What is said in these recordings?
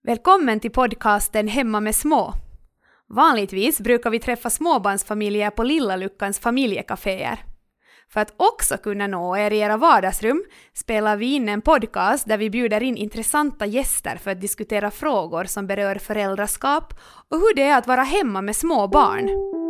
Välkommen till podcasten Hemma med små. Vanligtvis brukar vi träffa småbarnsfamiljer på Lilla Luckans familjekaféer. För att också kunna nå er i era vardagsrum spelar vi in en podcast där vi bjuder in intressanta gäster för att diskutera frågor som berör föräldraskap och hur det är att vara hemma med små barn.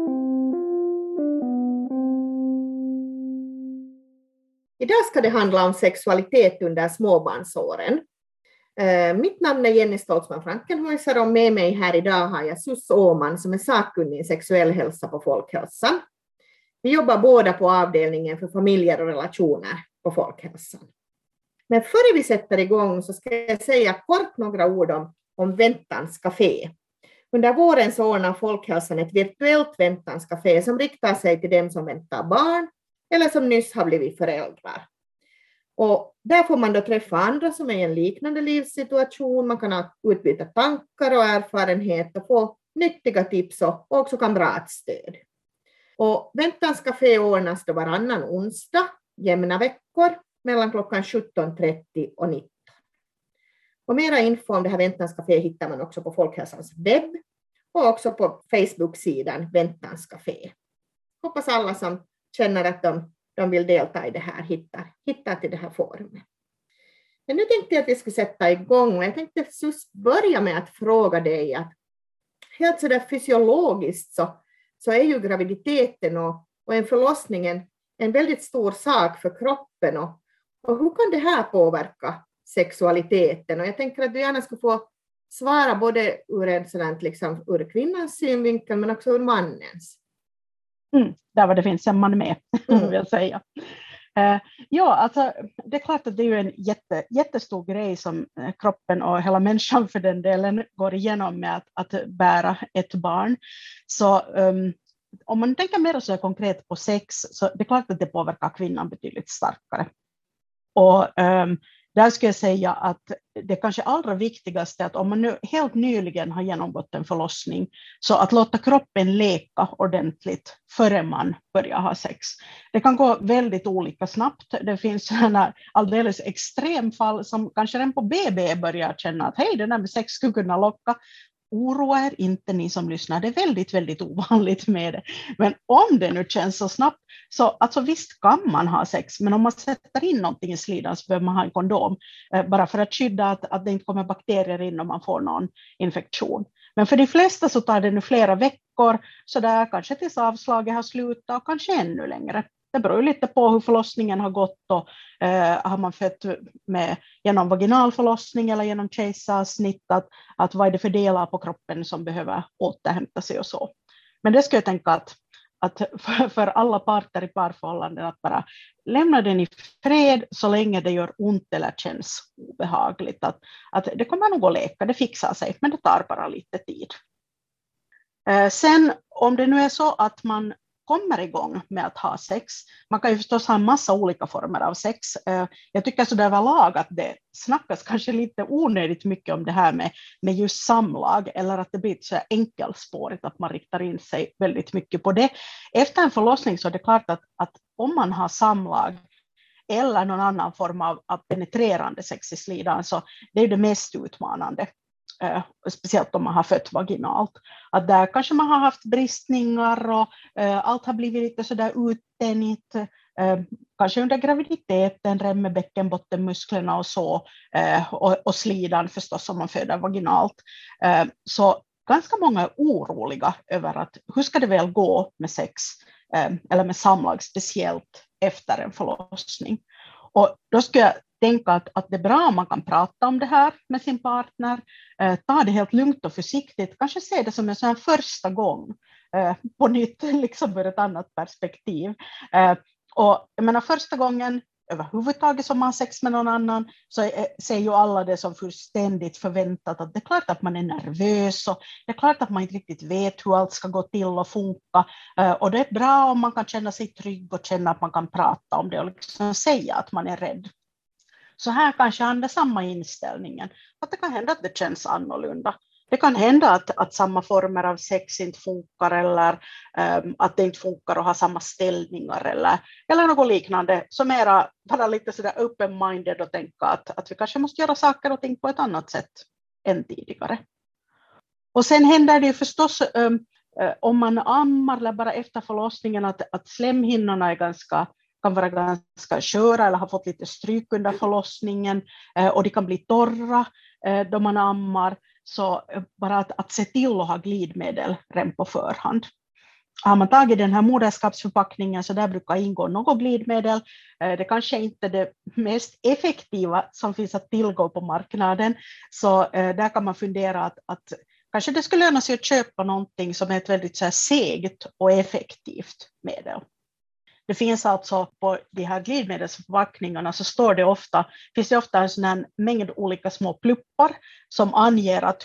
Idag ska det handla om sexualitet under småbarnsåren. Mitt namn är Jenny Stoltzman Frankenhäuser och med mig här idag har jag Sus Åman som är sakkunnig i sexuell hälsa på Folkhälsan. Vi jobbar båda på avdelningen för familjer och relationer på Folkhälsan. Men före vi sätter igång så ska jag säga kort några ord om Väntans café. Under våren så ordnar Folkhälsan ett virtuellt Väntans café som riktar sig till dem som väntar barn eller som nyss har blivit föräldrar. Och där får man då träffa andra som är i en liknande livssituation. Man kan utbyta tankar och erfarenhet och få nyttiga tips och också kamratstöd. Och Väntans café ordnas då varannan onsdag, jämna veckor, mellan klockan 17.30 och 19. Och mera info om det här Väntans café hittar man också på Folkhälsans webb och också på Facebook-sidan Väntans café. Hoppas alla som känner att de vill delta i det här hittar till det här forumet. Men nu tänkte jag att vi skulle sätta igång och jag tänkte börja med att fråga dig att helt sådär fysiologiskt så är ju graviditeten och en förlossning en väldigt stor sak för kroppen och hur kan det här påverka sexualiteten? Och jag tänker att du gärna ska få svara både ur kvinnans synvinkel men också ur mannens. Där var det finns en man med, vill jag säga. Alltså, det är klart att det är ju en jättestor grej som kroppen och hela människan för den delen går igenom med att bära ett barn. Så om man tänker mer så konkret på sex så det är klart att det påverkar kvinnan betydligt starkare. Och där skulle jag säga att det kanske allra viktigaste är att om man nu helt nyligen har genomgått en förlossning så att låta kroppen leka ordentligt före man börjar ha sex. Det kan gå väldigt olika snabbt. Det finns sådana alldeles extremfall som kanske redan på BB börjar känna att hej, det där med sex skulle kunna locka. Oroa er inte ni som lyssnar, det är väldigt, väldigt ovanligt med det. Men om det nu känns så snabbt, så alltså visst kan man ha sex, men om man sätter in någonting i slidan så behöver man ha en kondom. Bara för att skydda att det inte kommer bakterier in om man får någon infektion. Men för de flesta så tar det nu flera veckor, så där kanske tills avslaget har slutat och kanske ännu längre. Det beror lite på hur förlossningen har gått och har man fött genom vaginalförlossning eller genom kejsarsnitt att vad är det för delar på kroppen som behöver återhämta sig och så. Men det ska jag tänka att för alla parter i parförhållanden att bara lämna den i fred så länge det gör ont eller känns obehagligt. Att det kommer nog att läka, det fixar sig, men det tar bara lite tid. Sen om det nu är så att man kommer igång med att ha sex. Man kan ju förstås ha en massa olika former av sex. Jag tycker så där var lag att det snackas kanske lite onödigt mycket om det här med just samlag eller att det blir så enkelspårigt att man riktar in sig väldigt mycket på det. Efter en förlossning så är det klart att om man har samlag eller någon annan form av penetrerande sex i slidan så det är det mest utmanande. Speciellt om man har fött vaginalt. Att där kanske man har haft bristningar och allt har blivit lite sådär uttänigt. Kanske under graviditeten, rem med bäckenbottenmusklerna och så. Och slidan förstås om man föder vaginalt. Så ganska många är oroliga över att hur ska det väl gå med sex eller med samlag speciellt efter en förlossning. Och då ska jag tänka att det är bra om man kan prata om det här med sin partner. Ta det helt lugnt och försiktigt. Kanske se det som en sån här första gång på nytt, liksom ur ett annat perspektiv. Och jag menar första gången överhuvudtaget som man har sex med någon annan så ser ju alla det som fullständigt förväntat. Att det är klart att man är nervös och det är klart att man inte riktigt vet hur allt ska gå till och funka. Och det är bra om man kan känna sig trygg och känna att man kan prata om det och liksom säga att man är rädd. Så här kanske han har samma inställningen. Att det kan hända att det känns annorlunda. Det kan hända att samma former av sex inte funkar eller att det inte funkar att ha samma ställningar eller något liknande. Så mera vara lite sådär open-minded och tänka att vi kanske måste göra saker och ting på ett annat sätt än tidigare. Och sen händer det ju förstås om man ammar eller bara efter förlossningen att slemhinnorna kan vara ganska sköra eller har fått lite stryk under förlossningen och de kan bli torra då man ammar. Så bara att se till att ha glidmedel redan på förhand. Har man tagit den här moderskapsförpackningen så där brukar ingå något glidmedel. Det kanske inte är det mest effektiva som finns att tillgå på marknaden. Så där kan man fundera att kanske det skulle löna sig att köpa någonting som är ett väldigt så här segt och effektivt medel. Det finns alltså på de här glidmedelsförpackningarna så finns det ofta en sån här mängd olika små pluppar som anger att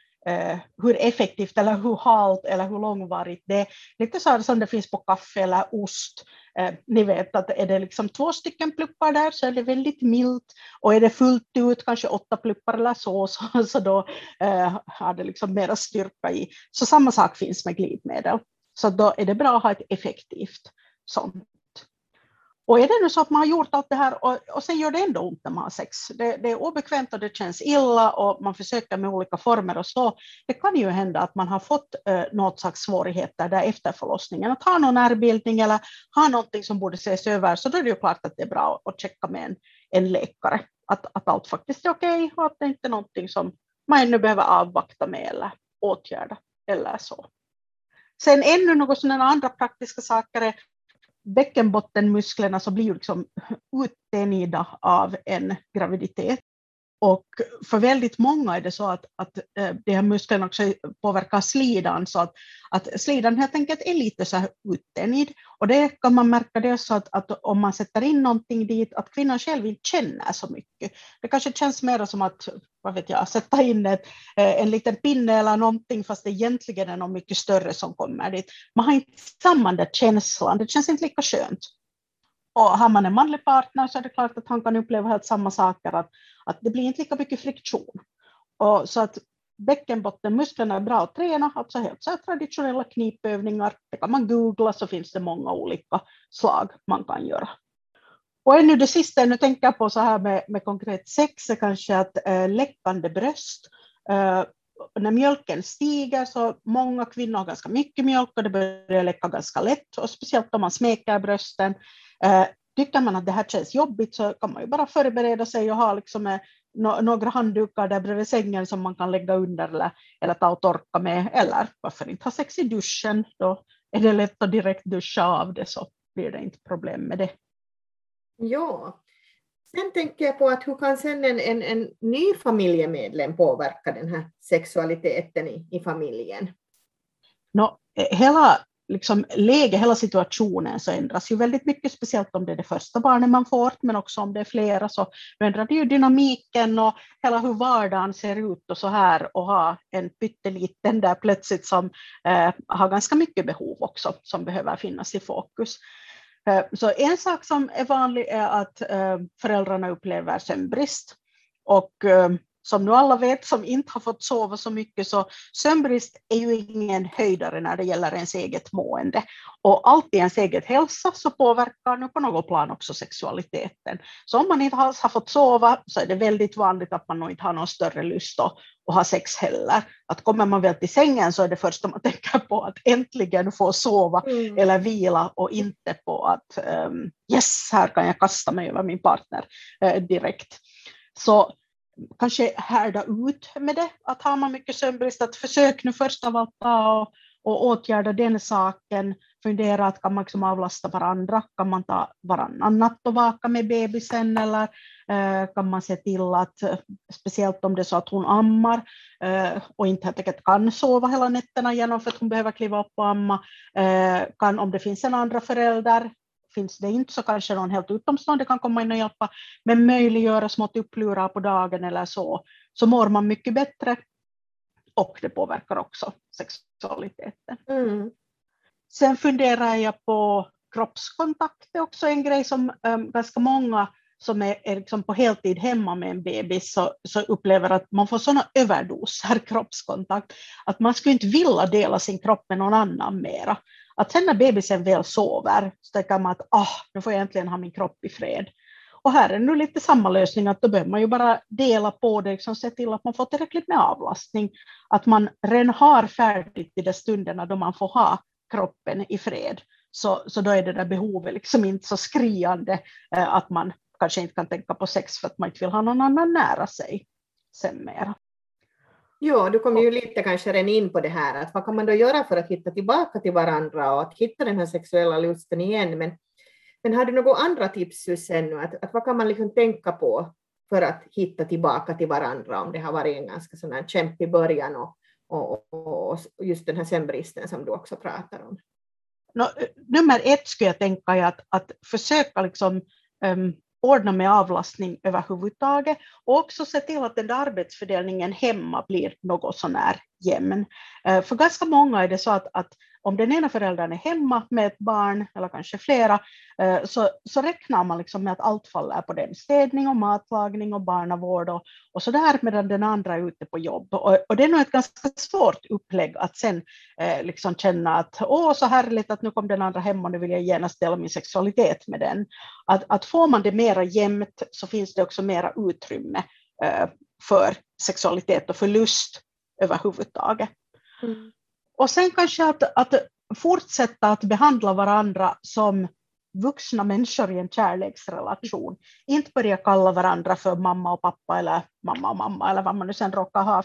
hur effektivt eller hur halt eller hur långvarigt det är. Lite så som det finns på kaffe eller ost. Ni vet att är det liksom 2 stycken pluppar där så är det väldigt milt. Och är det fullt ut kanske 8 pluppar eller så då har det liksom mera styrka i. Så samma sak finns med glidmedel. Så då är det bra att ha ett effektivt sånt. Och är det nu så att man har gjort allt det här och sen gör det ändå ont när man har sex. Det är obekvämt och det känns illa och man försöker med olika former och så. Det kan ju hända att man har fått något slags svårigheter där efter förlossningen. Att ha någon ärrbildning eller ha någonting som borde ses över. Så då är det ju klart att det är bra att checka med en läkare. Att allt faktiskt är okej och att det inte är någonting som man ännu behöver avvakta med eller åtgärda eller så. Sen ännu något sådana andra praktiska saker är bäckenbottenmusklerna så blir ju liksom uttänjda av en graviditet. Och för väldigt många är det så att de här musklerna också påverkar slidan så att slidan helt enkelt är lite så här uttänjd. Och det kan man märka det så att om man sätter in någonting dit att kvinnan själv inte känner så mycket. Det kanske känns mer som att, vad vet jag, sätta in en liten pinne eller någonting fast det egentligen är något mycket större som kommer dit. Man har inte samma där känslan, det känns inte lika skönt. Och har man en manlig partner så är det klart att han kan uppleva helt samma saker, att det blir inte lika mycket friktion. Och så att bäckenbottenmusklerna är bra att träna, alltså helt så här traditionella knipövningar. Det kan man googla så finns det många olika slag man kan göra. Och ännu det sista jag nu tänker på så här med konkret sex är kanske att läckande bröst. När mjölken stiger så många kvinnor har ganska mycket mjölk och det börjar läcka ganska lätt och speciellt om man smeker brösten. Tycker man att det här känns jobbigt så kan man ju bara förbereda sig och ha liksom några handdukar där bredvid sängen som man kan lägga under eller ta och torka med, eller varför inte ha sex i duschen, då är det lätt att direkt duscha av det så blir det inte problem med det. Ja, sen tänker jag på att hur kan sen en ny familjemedlem påverka den här sexualiteten i familjen? Hela liksom hela situationen så ändras ju väldigt mycket, speciellt om det är det första barnet man får, men också om det är flera så ändrar det ju dynamiken och hela hur vardagen ser ut och så här, och ha en pytteliten där plötsligt som har ganska mycket behov också som behöver finnas i fokus. Så en sak som är vanlig är att föräldrarna upplever sömnbrist och som nu alla vet som inte har fått sova så mycket så sömnbrist är ju ingen höjdare när det gäller ens eget mående. Och allt i ens eget hälsa så påverkar nu på något plan också sexualiteten. Så om man inte har fått sova så är det väldigt vanligt att man nog inte har någon större lust att ha sex heller. Att kommer man väl till sängen så är det första man tänker på att äntligen få sova eller vila och inte på att yes, här kan jag kasta mig över min partner direkt. Så kanske härda ut med det, att har man mycket sömnbrist att försök nu först av allt ta och åtgärda den saken, fundera att kan man liksom avlasta varandra, kan man ta varannan natt och vaka med bebisen eller kan man se till att speciellt om det är så att hon ammar och inte helt enkelt kan sova hela nätterna igenom för att hon behöver kliva upp och amma, kan om det finns en andra förälder. Finns det inte så kanske någon helt utomstående kan komma in och hjälpa, men möjliggöra små upplurar på dagen eller så mår man mycket bättre och det påverkar också sexualiteten. Sen funderar jag på kroppskontakt, det är också en grej som ganska många som är liksom på heltid hemma med en bebis så upplever att man får sådana överdoser kroppskontakt att man skulle inte vilja dela sin kropp med någon annan mera. Att sen när bebisen väl sover så tänker man att nu får jag äntligen ha min kropp i fred. Och här är nu lite samma lösning, att då behöver man ju bara dela på det, liksom se till att man får tillräckligt med avlastning, att man redan har färdigt i de stunderna då man får ha kroppen i fred, så då är det där behovet liksom inte så skriande att man kanske inte kan tänka på sex för att man inte vill ha någon annan nära sig sen mer. Ja, du kommer ju lite kanske redan in på det här, att vad kan man då göra för att hitta tillbaka till varandra och att hitta den här sexuella lusten igen, men har du några andra tips ännu, att vad kan man liksom tänka på för att hitta tillbaka till varandra om det har varit en ganska sån här kämpig början och just den här sömnbristen som du också pratar om? Nummer 1 skulle jag tänka är att försöka liksom, ordna med avlastning överhuvudtaget och också se till att den där arbetsfördelningen hemma blir något sån här jämn. För ganska många är det så att om den ena föräldern är hemma med ett barn eller kanske flera så räknar man liksom med att allt faller på den, städning och matlagning och barnavård och så där, medan den andra är ute på jobb. Och det är nog ett ganska svårt upplägg att sen liksom känna att så härligt att nu kom den andra hem och nu vill jag gärna ställa min sexualitet med den. Att får man det mera jämnt så finns det också mera utrymme för sexualitet och för lust överhuvudtaget. Mm. Och sen kanske att fortsätta att behandla varandra som vuxna människor i en kärleksrelation. Inte börja kalla varandra för mamma och pappa eller mamma och mamma eller vad man nu sen råkar ha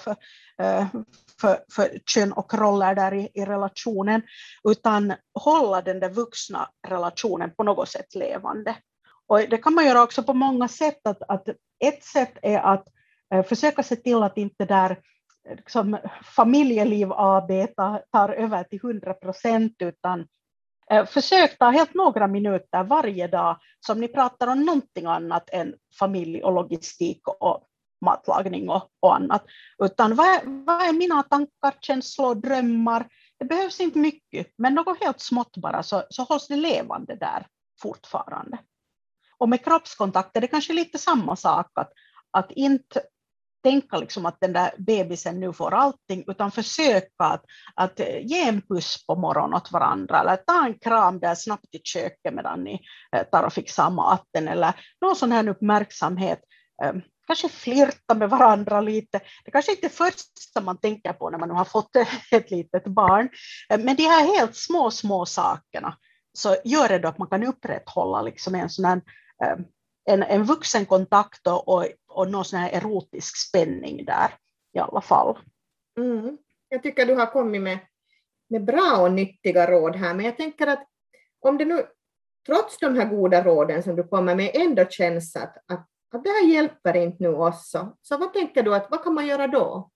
för kön och roller där i relationen, utan hålla den där vuxna relationen på något sätt levande. Och det kan man göra också på många sätt. Att ett sätt är att försöka se till att inte där liksom familjeliv AB tar över till 100%, utan försök ta helt några minuter varje dag som ni pratar om någonting annat än familj och logistik och matlagning och annat. Utan vad är mina tankar, känslor, drömmar? Det behövs inte mycket, men något helt smått bara så hålls det levande där fortfarande. Och med kroppskontakt är det kanske lite samma sak, att inte tänka liksom att den där bebisen nu får allting, utan försöka att ge en puss på morgonen åt varandra eller ta en kram där snabbt i köket medan ni tar och fixar maten eller någon sån här uppmärksamhet. Kanske flirta med varandra lite. Det kanske inte är det första man tänker på när man har fått ett litet barn, men de här helt små sakerna så gör det då att man kan upprätthålla liksom en sån här en vuxen kontakt och någon sån här erotisk spänning där i alla fall. Mm. Jag tycker du har kommit med bra och nyttiga råd här, men jag tänker att om det nu trots de här goda råden som du kommer med ändå känns att det här hjälper inte nu också, så vad tänker du att vad kan man göra då?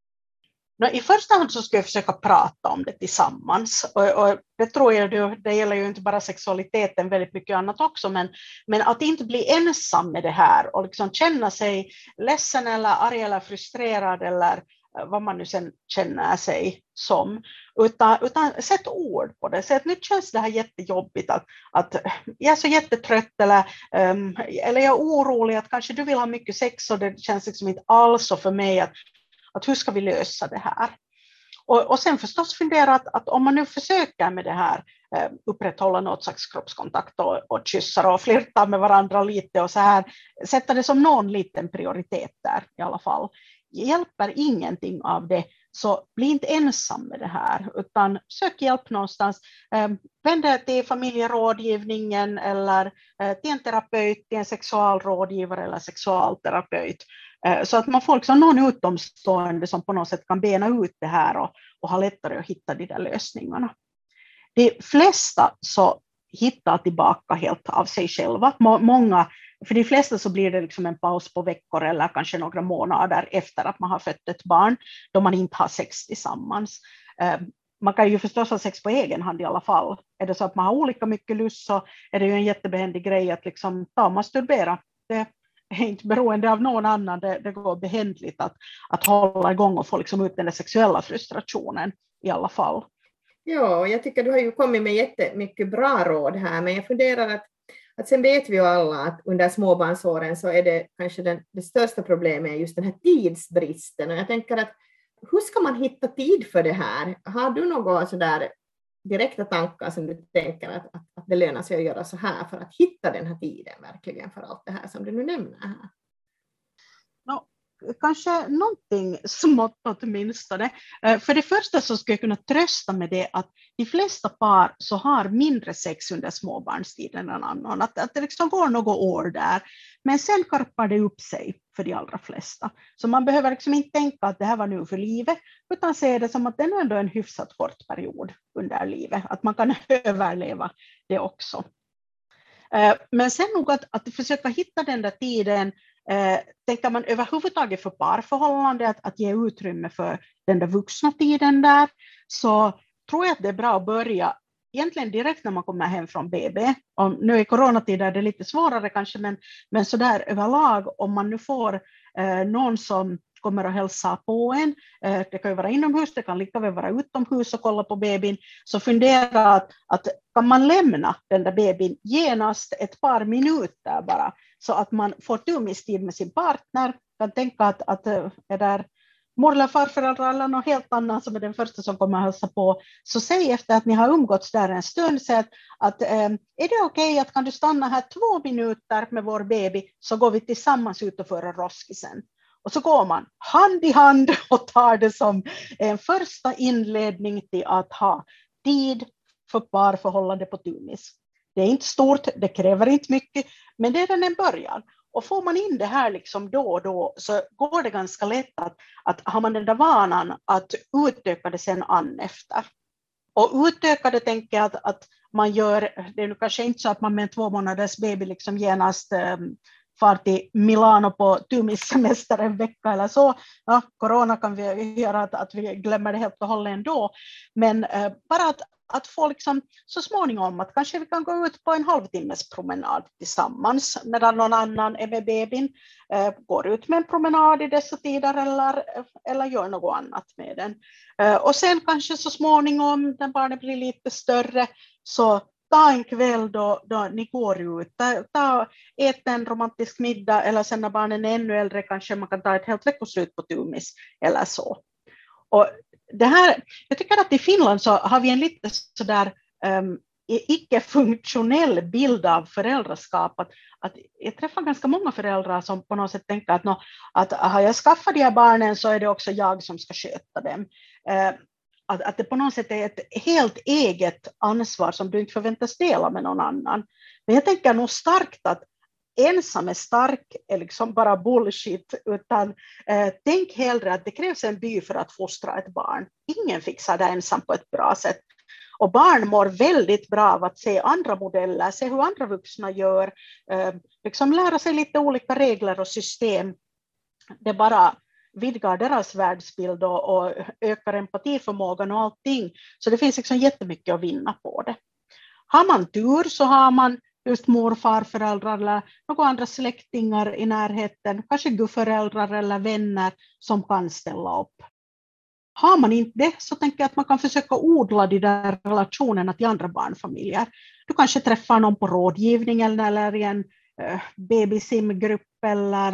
I första hand så ska jag försöka prata om det tillsammans och det tror jag det gäller ju inte bara sexualiteten, väldigt mycket annat också, men att inte bli ensam med det här och liksom känna sig ledsen eller arg eller frustrerad eller vad man nu sen känner sig som, utan sätt ord på det. Så att nu känns det här jättejobbigt att jag är så jättetrött eller jag är orolig att kanske du vill ha mycket sex och det känns liksom inte alls så för mig att hur ska vi lösa det här? Och sen förstås fundera att om man nu försöker med det här upprätthålla något slags kroppskontakt och kyssar och flirtar med varandra lite och så här, sätta det som någon liten prioritet där i alla fall. Hjälper ingenting av det, så bli inte ensam med det här, utan sök hjälp någonstans. Vänd dig till familjerådgivningen eller till en terapeut, till en sexualrådgivare eller sexualterapeut. Så att man får liksom någon utomstående som på något sätt kan bena ut det här och ha lättare att hitta de där lösningarna. De flesta så hittar tillbaka helt av sig själva. Många, för de flesta så blir det liksom en paus på veckor eller kanske några månader efter att man har fött ett barn, då man inte har sex tillsammans. Man kan ju förstås ha sex på egen hand i alla fall. Är det så att man har olika mycket lust så är det ju en jättebehändig grej att liksom ta och masturbera. Det är inte beroende av någon annan, det går behändligt att hålla igång och få liksom ut den där sexuella frustrationen i alla fall. Ja, jag tycker du har ju kommit med jättemycket bra råd här, men jag funderar att sen vet vi ju alla att under småbarnsåren så är det kanske det största problemet just den här tidsbristen, och jag tänker att hur ska man hitta tid för det här? Har du några sådär direkta tankar som du tänker att det lönar sig att göra så här för att hitta den här tiden verkligen för allt det här som du nu nämner här? Kanske någonting smått åtminstone. För det första så ska jag kunna trösta med det att de flesta par så har mindre sex under småbarnstiden än annan. Att det liksom går något år där. Men sen karpar det upp sig för de allra flesta. Så man behöver liksom inte tänka att det här var nu för livet, utan se det som att det är ändå en hyfsat kort period under livet. Att man kan överleva det också. Men sen nog att försöka hitta den där tiden. Tänker man överhuvudtaget för parförhållande att ge utrymme för den där vuxna tiden där, så tror jag att det är bra att börja egentligen direkt när man kommer hem från BB. Och nu i coronatider är det lite svårare kanske, men så där överlag om man nu får någon som kommer att hälsa på en, det kan ju vara inomhus, det kan lika väl vara utomhus och kolla på bebin, så fundera att kan man lämna den där bebin genast ett par minuter bara, så att man får tumistid med sin partner, kan tänka att är där mor eller farföräldrar eller något helt annat som är den första som kommer att hälsa på, så säg efter att ni har umgåtts där en stund, så att är det okej att kan du stanna här 2 minuter med vår baby, så går vi tillsammans ut och för roskisen. Och så går man hand i hand och tar det som en första inledning till att ha tid för parförhållande på tumis. Det är inte stort, det kräver inte mycket, men det är en början. Och får man in det här liksom då och då, så går det ganska lätt att har man den där vanan att utöka det sen an efter. Och utöka det tänker jag att man gör, det är nu kanske inte så att man med en 2 månaders baby liksom genast far till Milano på tumissemester en vecka eller så. Ja, corona kan vi göra att vi glömmer det helt och hållet ändå. Men bara att få liksom så småningom att kanske vi kan gå ut på en halvtimmes promenad tillsammans medan någon annan är med bebin. Går ut med en promenad i dessa tider eller gör något annat med den. Och sen kanske så småningom när barnet blir lite större, så ta en kväll då ni går ut, ät en romantisk middag, eller sen när barnen är ännu äldre kanske man kan ta ett helt veckoslut på tumis eller så. Och det här, jag tycker att i Finland så har vi en lite sådär icke-funktionell bild av föräldraskap. Att jag träffar ganska många föräldrar som på något sätt tänker att har jag skaffat de här barnen så är det också jag som ska sköta dem. Att det på något sätt är ett helt eget ansvar som du inte förväntas dela med någon annan. Men jag tänker nog starkt att ensam är stark är liksom bara bullshit, utan tänk hellre att det krävs en by för att fostra ett barn. Ingen fixar det ensam på ett bra sätt. Och barn mår väldigt bra av att se andra modeller, se hur andra vuxna gör, liksom lära sig lite olika regler och system. Det bara vidgar deras världsbild och ökar empatiförmågan och allting. Så det finns liksom jättemycket att vinna på det. Har man tur så har man just morfarföräldrar eller några andra släktingar i närheten, kanske gudföräldrar eller vänner som kan ställa upp. Har man inte det så tänker jag att man kan försöka odla de där relationerna till andra barnfamiljer. Du kanske träffar någon på rådgivning eller i en babysimgrupp eller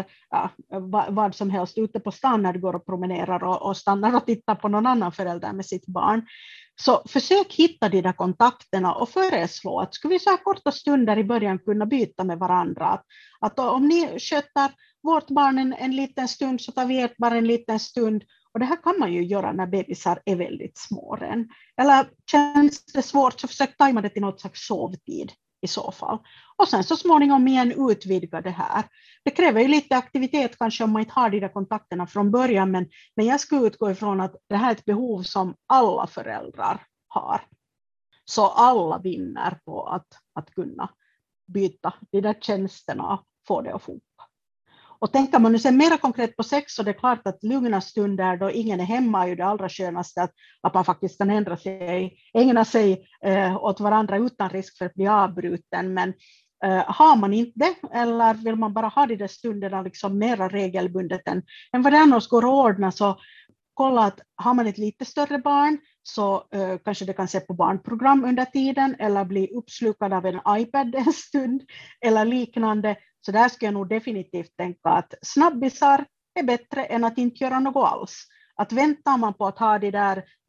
vad som helst ute på stan när du går och promenerar och stannar och tittar på någon annan förälder med sitt barn. Så försök hitta de där kontakterna och föreslå att skulle vi så här korta stunder i början kunna byta med varandra. Att om ni sköter vårt barn en liten stund så tar vi ert barn en liten stund. Och det här kan man ju göra när bebisar är väldigt små än. Eller känns det svårt så försök tajma det till något slags sovtid i så fall. Och sen så småningom igen utvidga det här. Det kräver ju lite aktivitet kanske om man inte har de där kontakterna från början. Men jag skulle utgå ifrån att det här är ett behov som alla föräldrar har. Så alla vinner på att kunna byta de där tjänsterna och få det att funka. Och tänker man nu sen mer konkret på sex så det är klart att lugna stunder då ingen är hemma är ju det allra skönaste att man faktiskt kan ägna sig åt varandra utan risk för att bli avbruten. Men har man inte det eller vill man bara ha de där stunderna liksom mera regelbundet än vad det annars går att ordna, så kolla att har man ett lite större barn så kanske det kan se på barnprogram under tiden eller bli uppslukad av en iPad en stund eller liknande. Så där ska jag nog definitivt tänka att snabbisar är bättre än att inte göra något alls. Att väntar man på att ha de där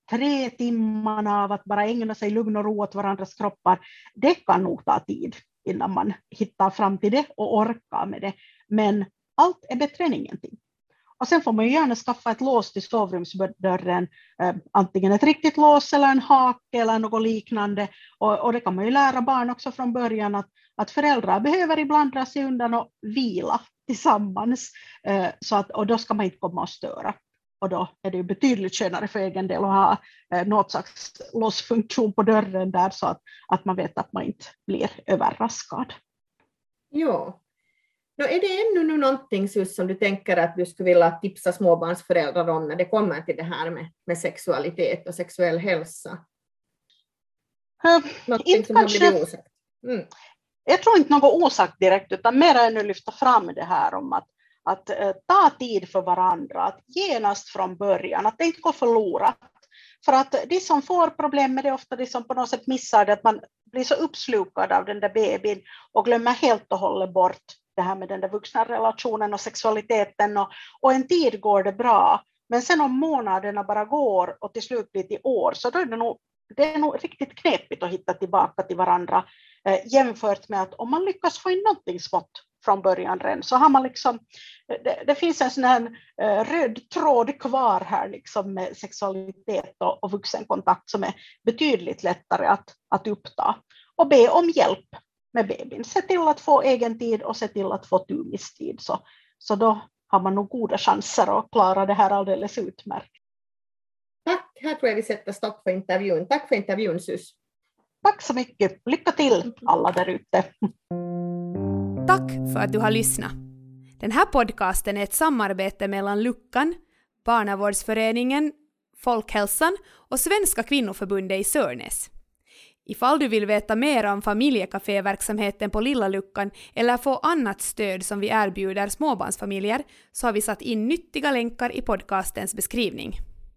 3 timmarna av att bara ägna sig lugn och ro åt varandras kroppar, det kan nog ta tid innan man hittar fram till det och orkar med det. Men allt är bättre än ingenting. Och sen får man ju gärna skaffa ett lås till sovrumsdörren, antingen ett riktigt lås eller en hake eller något liknande. Och det kan man ju lära barn också från början att föräldrar behöver ibland dra sig undan och vila tillsammans. Och då ska man inte komma och störa. Och då är det ju betydligt skönare för egen del att ha något slags låsfunktion på dörren där så att man vet att man inte blir överraskad. Ja. Är det ännu någonting som du tänker att du skulle vilja tipsa småbarnsföräldrar om när det kommer till det här med sexualitet och sexuell hälsa? Någonting som har blivit osagt? Jag tror inte något osagt direkt, utan mer ännu lyfta fram det här om att ta tid för varandra, att genast från början, att det inte går förlorat. För att de som får problem med det, ofta de som på något sätt missar det, att man blir så uppslukad av den där bebin och glömmer helt och hållet bort det här med den där vuxna relationen och sexualiteten. Och en tid går det bra, men sen om månaderna bara går och till slut blir till år, så då är det är nog riktigt knepigt att hitta tillbaka till varandra, jämfört med att om man lyckas få in någonting smått från början redan, så har man liksom, det finns en sån här röd tråd kvar här liksom med sexualitet och vuxenkontakt som är betydligt lättare att uppta. Och be om hjälp med bebin. Se till att få egen tid och se till att få tumistid. Så då har man nog goda chanser att klara det här alldeles utmärkt. Tack, här tror jag vi sätter stopp för intervjun. Tack för intervjun, Sus. Tack så mycket. Lycka till alla där ute. Tack för att du har lyssnat. Den här podcasten är ett samarbete mellan Luckan, Barnavårdsföreningen, Folkhälsan och Svenska kvinnoförbundet i Sörnäs. Ifall du vill veta mer om familjekaféverksamheten på Lilla Luckan eller få annat stöd som vi erbjuder småbarnsfamiljer, så har vi satt in nyttiga länkar i podcastens beskrivning.